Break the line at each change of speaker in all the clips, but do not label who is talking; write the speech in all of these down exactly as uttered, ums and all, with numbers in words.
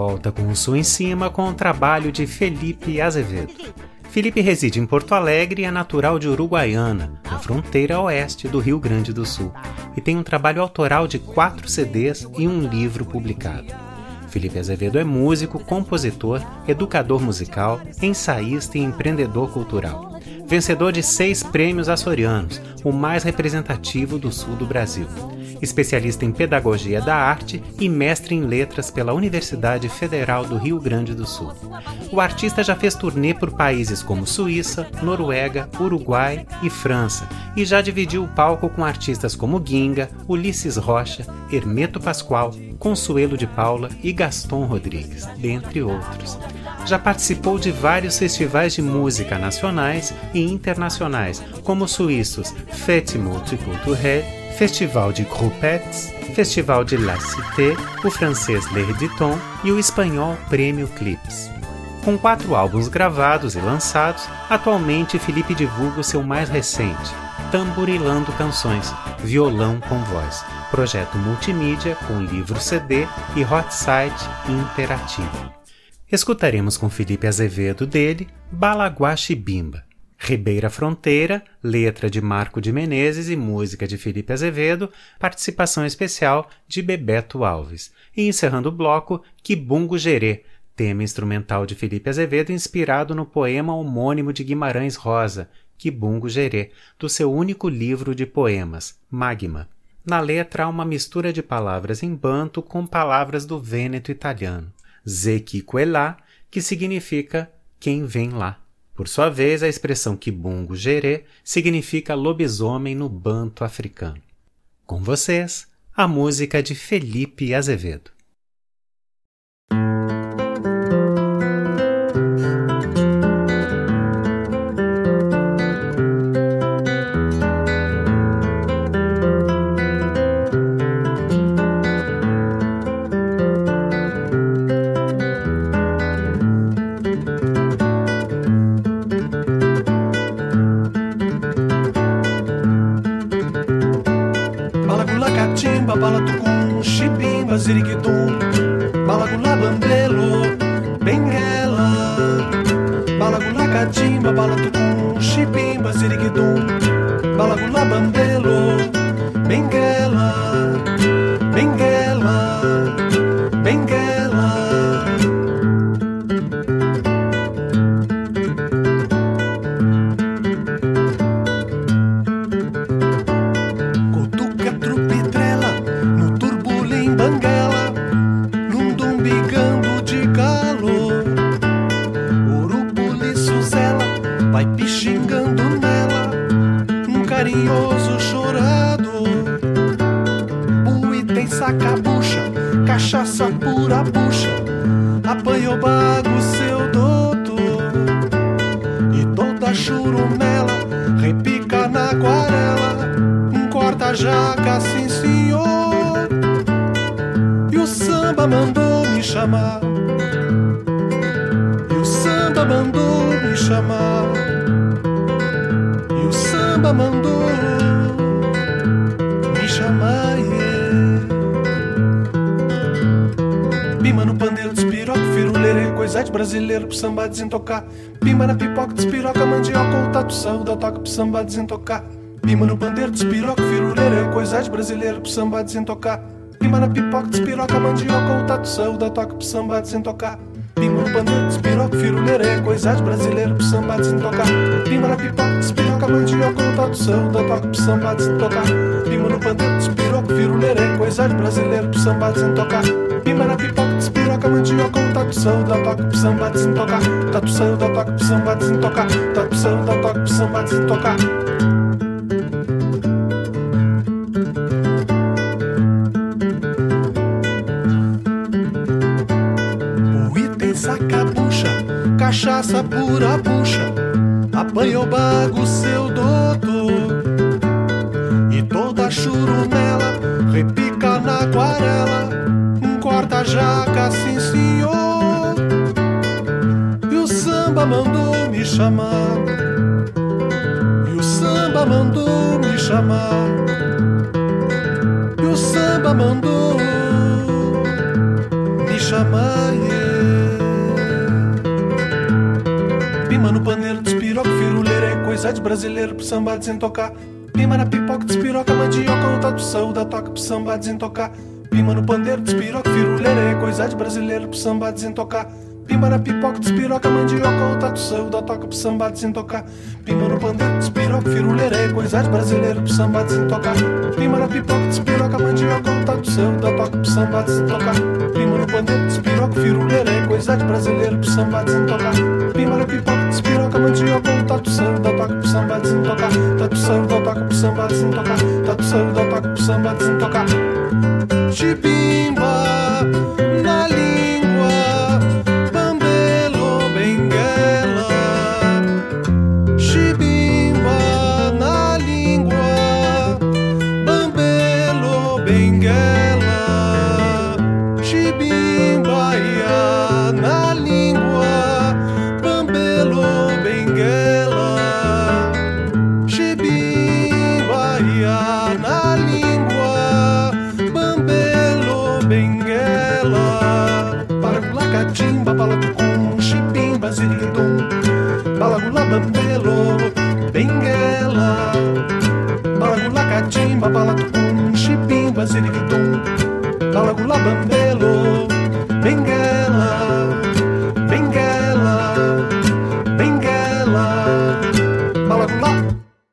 volta com o sul em cima com o trabalho de Felipe Azevedo. Felipe reside em Porto Alegre e é natural de Uruguaiana, na fronteira oeste do Rio Grande do Sul, e tem um trabalho autoral de quatro C Ds e um livro publicado. Felipe Azevedo é músico, compositor, educador musical, ensaísta e empreendedor cultural. Vencedor de seis prêmios açorianos, o mais representativo do sul do Brasil. Especialista em pedagogia da arte e mestre em letras pela Universidade Federal do Rio Grande do Sul. O artista já fez turnê por países como Suíça, Noruega, Uruguai e França, e já dividiu o palco com artistas como Ginga, Ulisses Rocha, Hermeto Pascoal, Consuelo de Paula e Gaston Rodrigues, dentre outros. Já participou de vários festivais de música nacionais e internacionais, como os suíços Fête Multiculturelle, Festival de Grupettes, Festival de La Cité, o francês L'Air du Temps e o espanhol Prêmio Clips. Com quatro álbuns gravados e lançados, atualmente Felipe divulga o seu mais recente, Tamborilando Canções, Violão com Voz, projeto multimídia com livro C D e hot site interativo. Escutaremos com Felipe Azevedo dele Balaguache Bimba. Ribeira Fronteira, letra de Marco de Menezes e música de Felipe Azevedo, participação especial de Bebeto Alves. E encerrando o bloco, Kibungo Gerê, tema instrumental de Felipe Azevedo inspirado no poema homônimo de Guimarães Rosa, Kibungo Gerê, do seu único livro de poemas, Magma. Na letra há uma mistura de palavras em banto com palavras do vêneto italiano, Zequiquelá, que significa quem vem lá. Por sua vez, a expressão Kibungo Gerê significa lobisomem no banto africano. Com vocês, a música de Felipe Azevedo.
Bala tucum, chibimba, ziriguidum, balagula bambelo, benguela. Balagula catimba, bala tucum, chibimba, ziriguidum, balagula bambelo, benguela, benguela, benguela.
Carinhoso chorado, bui tem sacabucha, cachaça pura bucha, apanhou bago seu doutor, e toda churumela repica na aquarela, um corta-jaca, sim senhor, e o samba mandou me chamar, e o samba mandou me chamar. O samba mandou me chamar, yeah. Pima no pandeiro, despiroca, firuleira, coisa de brasileiro pro samba desentocar. Pima na pipoca, despiroca, mandioca, ou tatu saúda, toca pro samba desentocar. Pima no pandeiro, despiroca, firuleira, coisa de brasileiro pro samba desentocar. Pima na pipoca, despiroca, mandioca, ou tatu saúda, toca pro samba desentocar. Pima no pandeiro, despiroca, firuleira, é coisa de brasileiro pro samba desentocar. Pima na pipoca, despiroca, mandioca, ou tatu saúda, toca pro samba desentocar. Pima no pandeiro, despiroca, firuleira, é coisa de brasileiro pro samba desentocar. Pima na pipoca, despiroca, mandioca, ou tatu saúda, toca pro samba desentocar. Tatu saúda, toca pro samba desentocar. Tatu saúda, toca pro samba desentocar. Sacabucha, cachaça pura bucha, apanhou bago seu doutor, e toda churumela repica na aquarela, um corta-jaca, sim senhor, e o samba mandou me chamar, e o samba mandou me chamar, e o samba mandou me chamar, yeah. pandeiro, despiroca, firuleira, é coisa de brasileiro pro samba desentocar. Pima na pipoca, despiroca, mandioca, o tatu saúda, toca pro samba desentocar. Pima no pandeiro, despiroca, firuleira, é coisa de brasileiro pro samba desentocar. Pima na pipoca, despiroca, mandioca, o tatu saúda, toca pro samba desentocar. Pima no pandeiro, despiroca, firuleira, é coisa de brasileiro pro samba desentocar. Pima na pipoca, despiroca, mandioca, o tatu saúda, toca pro samba desentocar. Pima no pandeiro, despiroca, firuleira, é coisa de brasileiro pro samba desentocar. Pima na pipoca, despiroca, mandioca, o tatu saúda, toca pro samba desentocar. Tatu saúda, toca pro samba desentocar. Tatu saúda, toca pro samba desentocar. Chibimba na língua, bambelo, benguela. Chibimba na língua, bambelo, benguela. Chibimba ia na língua, bambelo, benguela. Chibimba ia na língua, benguela. Balagula catimba, balatucum, chibimba, ziriguidum. Balagula bambelo, benguela. Balagula catimba, balatucum, chibimba, ziriguidum. Balagula bambelo, benguela. Benguela, benguela. Balagula.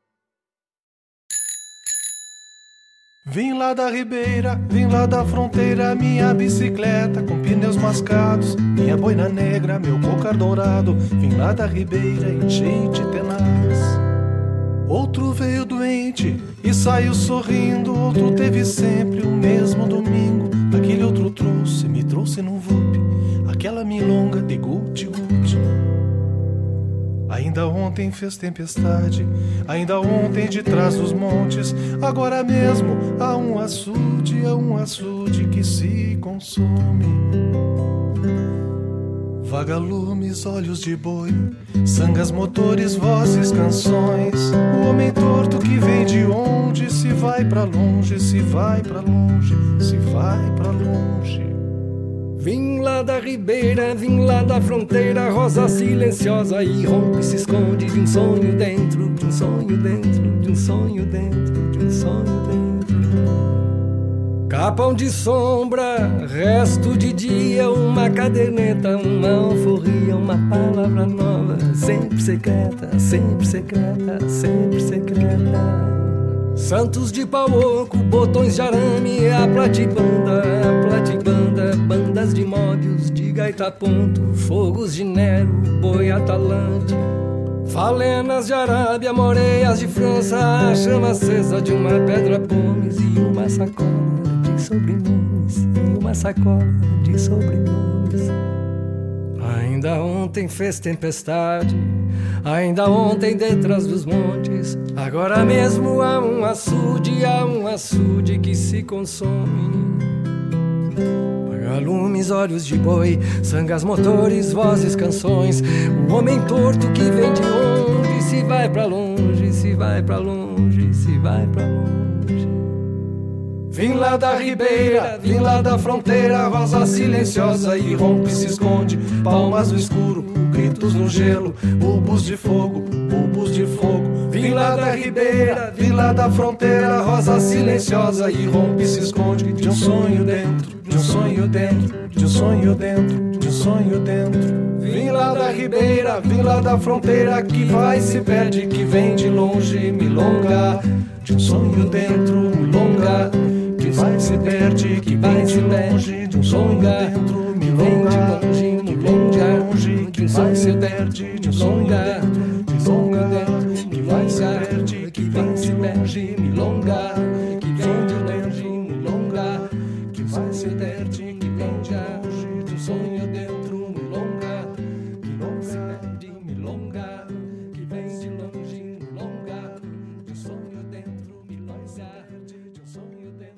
Vim lá da ribeira, vim lá da fronteira, minha bicicleta com pneus mascados, minha boina negra, meu cocar dourado. Vim lá da ribeira, enchente tenaz. Outro veio doente e saiu sorrindo, outro teve sempre o mesmo domingo. Aquele outro trouxe, me trouxe num vup, aquela milonga de guti-guti. Ainda ontem fez tempestade, ainda ontem de trás dos montes. Agora mesmo há um açude, há um açude que se consome. Vagalumes, olhos de boi, sangas, motores, vozes, canções. O homem torto que vem de onde, se vai pra longe, se vai pra longe, se vai pra longe.
Vim lá da ribeira, vim lá da fronteira, rosa silenciosa e rompe, se esconde de um sonho dentro, de um sonho dentro, de um sonho dentro, de um sonho dentro. Capão de sombra, resto de dia, uma caderneta, uma alforria, uma palavra nova, sempre secreta, sempre secreta, sempre secreta. Santos de pau oco, botões de arame, a platibanda, a platibanda, bandas de módios, de gaita ponto, fogos de Nero, boi atalante, falenas de Arábia, moreias de França, a chama acesa de uma pedra pomes e uma sacola de sobrenomes, e uma sacola de sobrenomes. Ainda ontem fez tempestade, ainda ontem detrás dos montes. Agora mesmo há um açude, há um açude que se consome. Vagalumes, olhos de boi, sangas, motores, vozes, canções. O homem torto que vem de onde, se vai pra longe, se vai pra longe, se vai pra longe. Vim lá da ribeira, vim lá da fronteira, rosa silenciosa e rompe, se esconde, palmas no escuro, gritos no gelo, bulbos de fogo, bulbos de fogo. Vim lá da ribeira, vim lá da fronteira, rosa silenciosa e rompe, se esconde, de um sonho dentro, de um sonho dentro, de um sonho dentro, de um sonho dentro. Vim lá da ribeira, vim lá da fronteira, que vai, se perde, que vem de longe, milonga, de um sonho dentro, milonga. Que vai, se perde, que vem de longe, de um sonho dentro, milonga, de longe, que vai, se perde, de um sonho dentro, milonga, que vai, se perde, que vem de longe, milonga, que vem de longe, milonga, que vai, se perde, que vem de longe, de um sonho dentro, milonga, que não se perde, milonga, que vem de longe, milonga, de um sonho dentro, milonga, de um sonho dentro.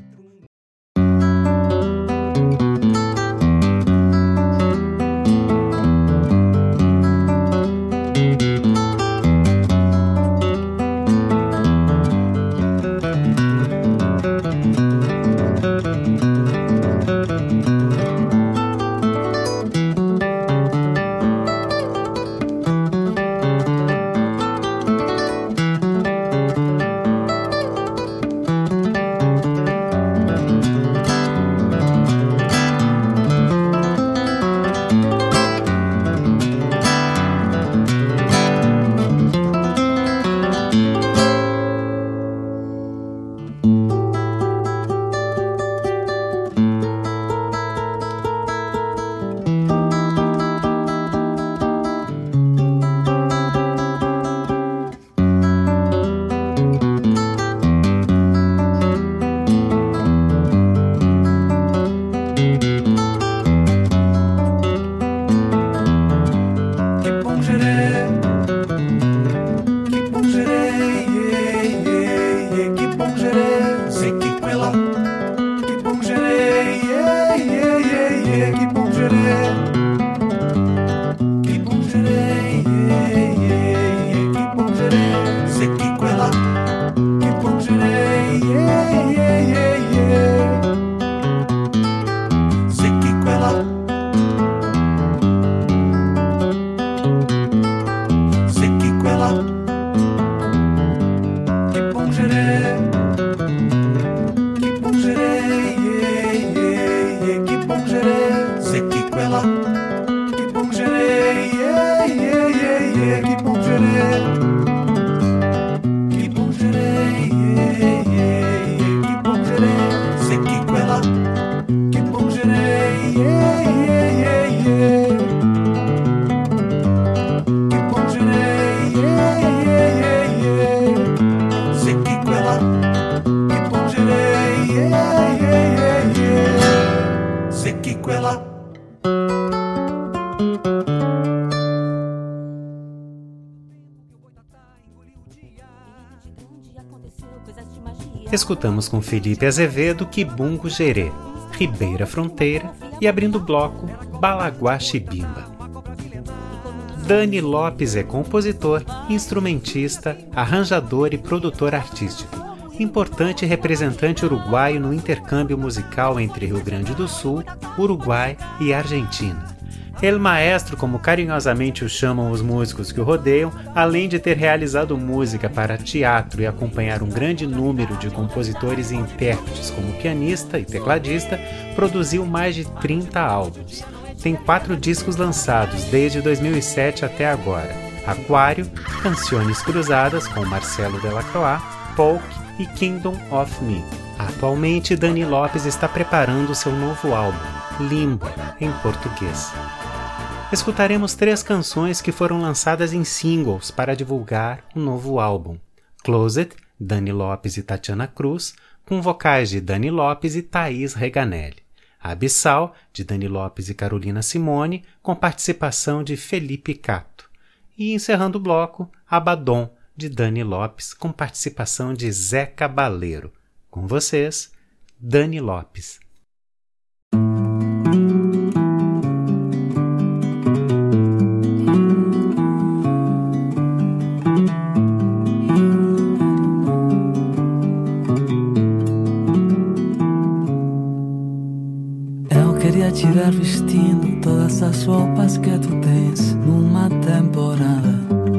Escutamos com Felipe Azevedo Kibungo Gerê, Ribeira Fronteira e, abrindo o bloco, Balaguá Chibimba. Dani Lopes é compositor, instrumentista, arranjador e produtor artístico, importante representante uruguaio no intercâmbio musical entre Rio Grande do Sul, Uruguai e Argentina. El Maestro, como carinhosamente o chamam os músicos que o rodeiam, além de ter realizado música para teatro e acompanhar um grande número de compositores e intérpretes como pianista e tecladista, produziu mais de trinta álbuns. Tem quatro discos lançados desde dois mil e sete até agora: Aquário, Canções Cruzadas com Marcelo Delacroix, Polk e Kingdom of Me. Atualmente, Dani Lopes está preparando seu novo álbum, Limbo, em português. Escutaremos três canções que foram lançadas em singles para divulgar o novo álbum. Closet, Dani Lopes e Tatiana Cruz, com vocais de Dani Lopes e Thaís Reganelli. Abissal, de Dani Lopes e Carolina Simone, com participação de Felipe Cato. E encerrando o bloco, Abaddon, de Dani Lopes, com participação de Zé Cabaleiro. Com vocês, Dani Lopes.
Te ver vestindo todas as roupas que tu tens numa temporada,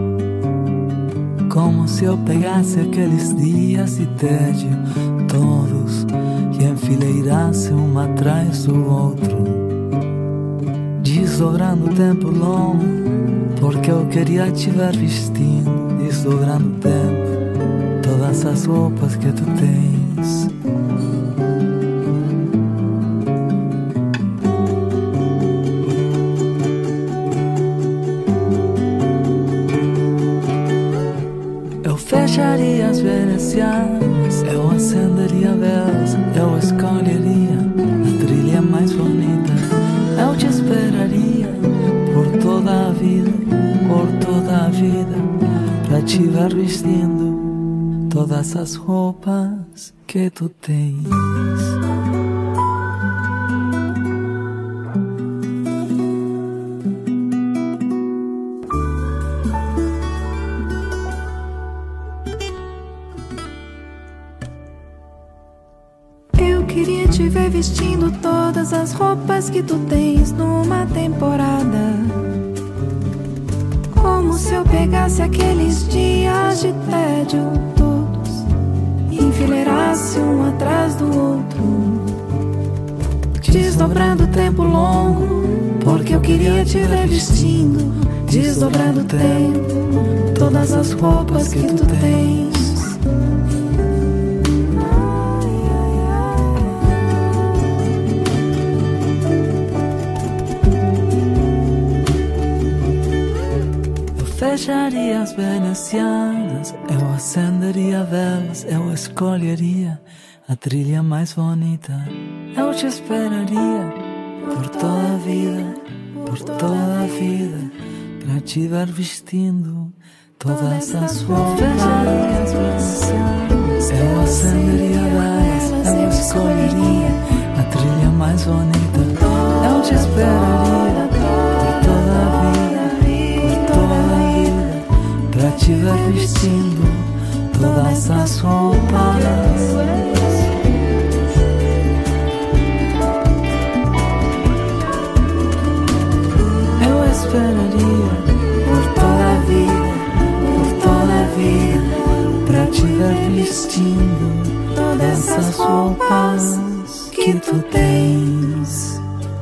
como se eu pegasse aqueles dias de tédio todos e enfileirasse um atrás do outro, desdobrando o tempo longo, porque eu queria te ver vestindo, desdobrando o tempo, todas as roupas que tu tens. Fecharia as venecianas, eu acenderia velas, eu escolheria a trilha mais bonita. Eu te esperaria por toda a vida, por toda a vida, pra te ver vestindo todas as roupas que tu tens.
Te ver vestindo todas as roupas que tu tens numa temporada, como se eu pegasse aqueles dias de tédio todos e enfileirasse um atrás do outro, desdobrando o tempo longo, porque eu queria te ver vestindo, desdobrando o tempo, todas as roupas que tu tens.
Fecharia as venecianas, eu acenderia velas, eu escolheria a trilha mais bonita. Eu te esperaria por toda a vida, por toda a vida, pra te ver vestindo todas as roupas. Fecharia as venecianas, eu acenderia velas, eu escolheria a trilha mais bonita. Eu te esperaria por toda a vida, pra te ver vestindo todas as roupas. Eu esperaria por toda a vida, por toda a vida, pra te ver vestindo todas as roupas que tu tens.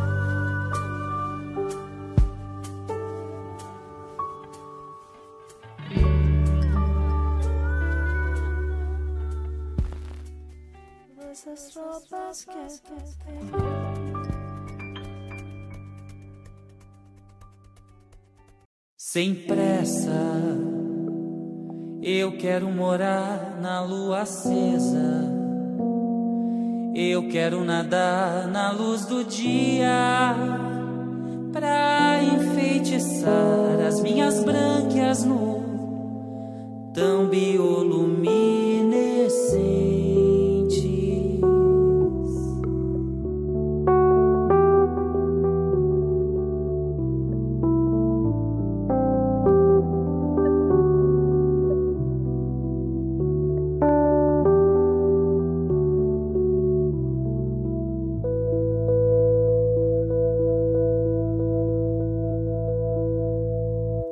Sem pressa, eu quero morar na lua acesa. Eu quero nadar na luz do dia, pra enfeitiçar as minhas brânquias no tão bioluminescente.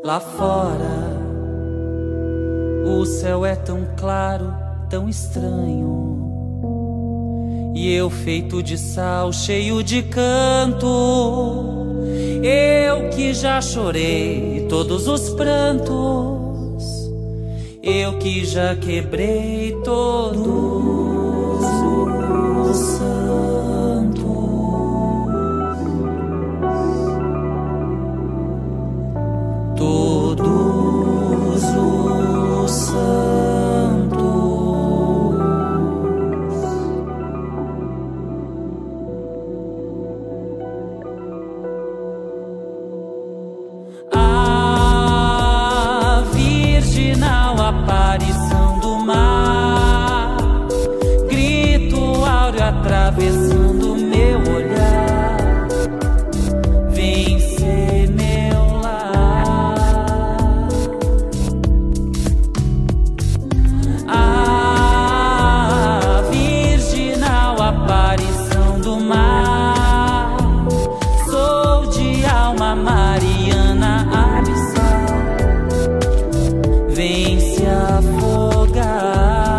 lá fora o céu é tão claro, tão estranho, e eu feito de sal, cheio de canto, eu que já chorei todos os prantos, eu que já quebrei todos os santos. Todos os santos. A virginal aparição do mar, grito áureo atravessando meu olhar, vem ser meu lar. A virginal aparição do mar, sou de alma mariana abissal, vem se afogar.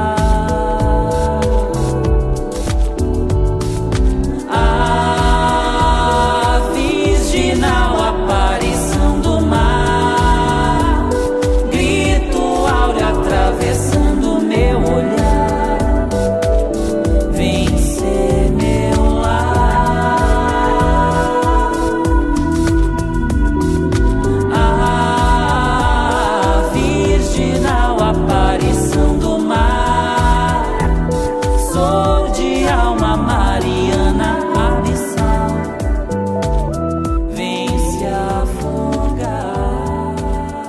A virginal aparição do mar, grito áureo atravessando meu olhar, vem ser meu lar. A virginal aparição do mar, sou de alma mariana abissal, vem se afogar.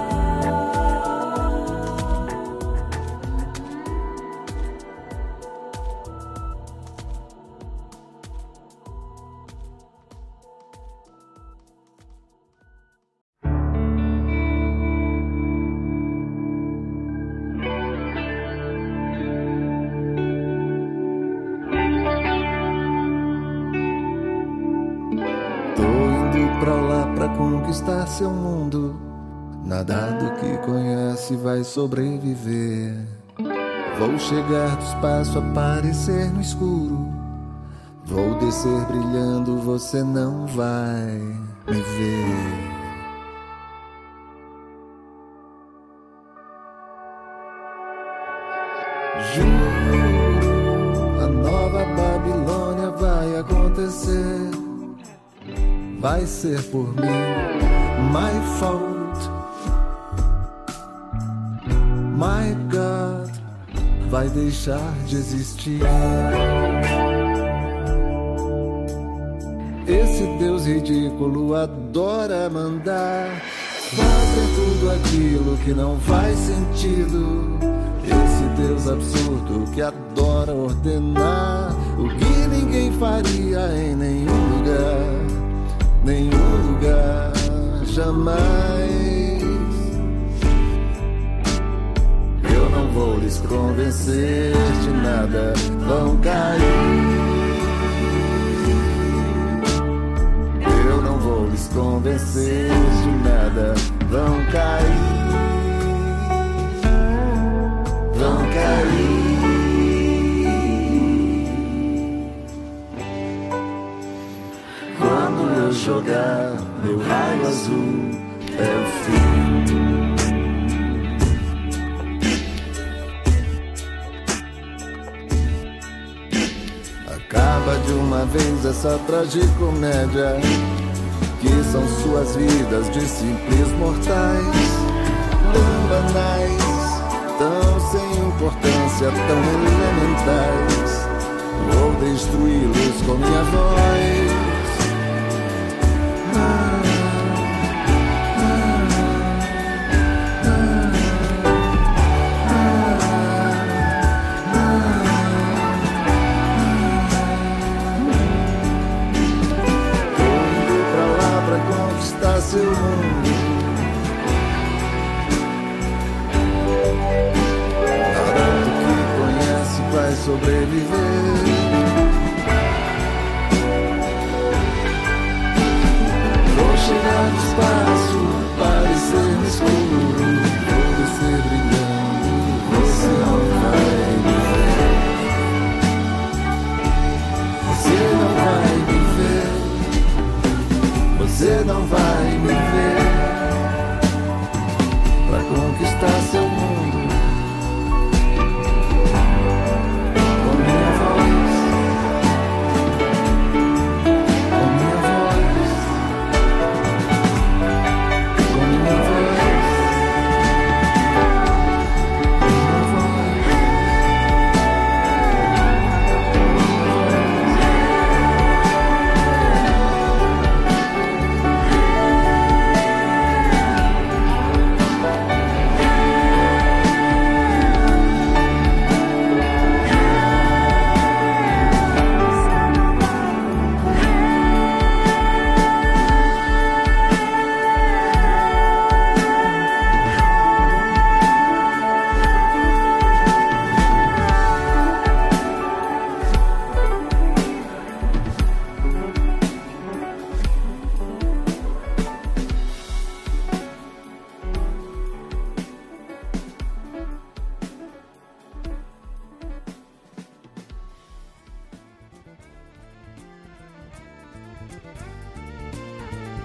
Tô indo pra lá pra conquistar seu mundo. Nada do que conhece vai sobreviver. Vou chegar do espaço, aparecer no escuro. Vou descer brilhando, você não vai me ver. Juro, a nova Babilônia vai acontecer. Vai ser por mim, my fault, my God, vai deixar de existir. Esse Deus ridículo adora mandar fazer tudo aquilo que não faz sentido. Esse Deus absurdo que adora ordenar o que ninguém faria em nenhum lugar. Nenhum lugar, jamais. Eu não vou lhes convencer de nada, vão cair. Eu não vou lhes convencer de nada, vão cair. Vão cair. Jogar meu raio azul é o fim. Acaba de uma vez essa tragicomédia, que são suas vidas de simples mortais, tão banais, tão sem importância, tão elementais. Vou destruí-los com minha voz. Seu mundo, nada do que conhece vai sobreviver. Vou chegar no espaço, parecer no escuro.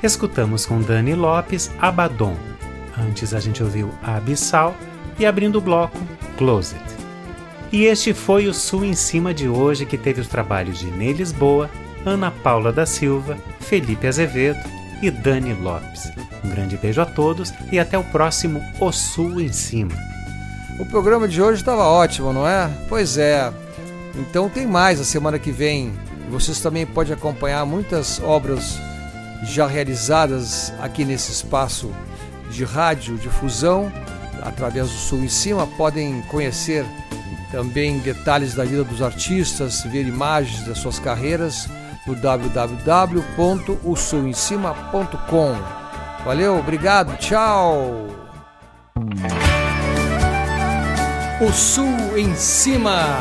Escutamos com Dani Lopes Abaddon. Antes a gente ouviu Abissal e, abrindo o bloco, Close It. E este foi o Sul em Cima de hoje, que teve os trabalhos de Ney Lisboa, Ana Paula da Silva, Felipe Azevedo e Dani Lopes. Um grande beijo a todos e até o próximo O Sul em Cima.
O programa de hoje estava ótimo, não é? Pois é. Então tem mais a semana que vem. Vocês também podem acompanhar muitas obras já realizadas aqui nesse espaço de rádio difusão através do Sul em Cima. Podem conhecer também detalhes da vida dos artistas, ver imagens das suas carreiras no w w w ponto o sul em cima ponto com. Valeu, obrigado, tchau! O Sul em Cima,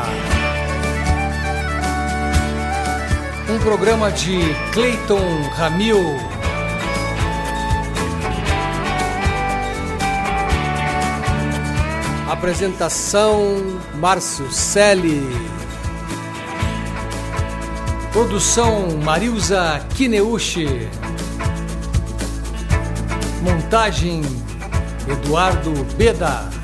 um programa de Cleiton Ramil. Apresentação Márcio Selle. Produção Marilza Kineuchi. Montagem Eduardo Beda.